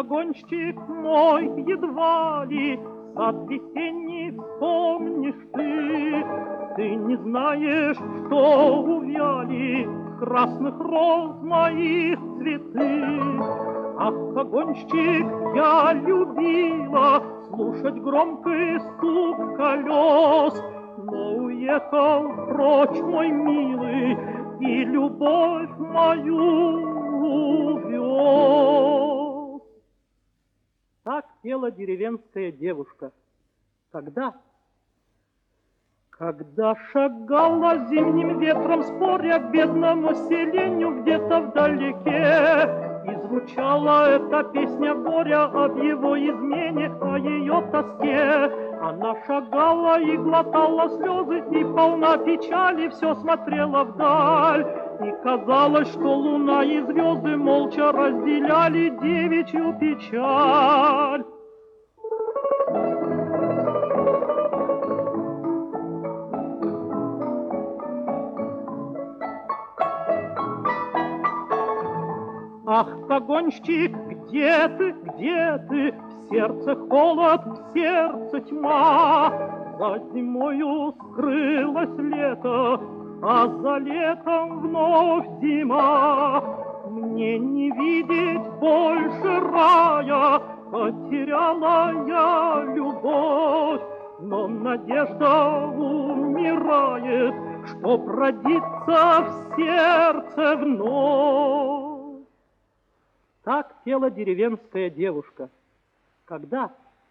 погонщик мой, едва ли сад весенний вспомнишь ты. Ты не знаешь, что увяли красных роз моих цветы. Ах, погонщик, я любила слушать громкий стук колес, но уехал прочь мой милый и любовь мою увез. Так пела деревенская девушка. Когда шагала зимним ветром споря к бедному селению где-то вдалеке, и звучала эта песня горя об его измене, о ее тоске. Она шагала и глотала слезы, и полна печали все смотрела вдаль. И казалось, что луна и звезды молча разделяли девичью печаль. Ах, погонщик, где ты, где ты? В сердце холод, в сердце тьма. За зимою скрылось лето, а за летом вновь зима. Мне не видеть больше рая, потеряла я любовь, но надежда умирает, чтоб родиться в сердце вновь. Так пела деревенская девушка. Когда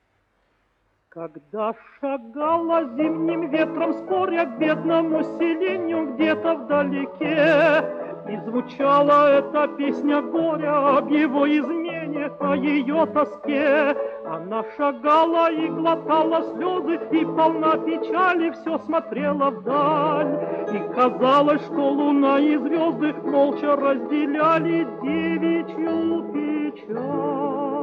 шагала зимним ветром споря к бедному селению где-то вдалеке, и звучала эта песня горя об его измене, о ее тоске. Она шагала и глотала слезы, и полна печали все смотрела вдаль. И казалось, что луна и звезды молча разделяли девичью печаль.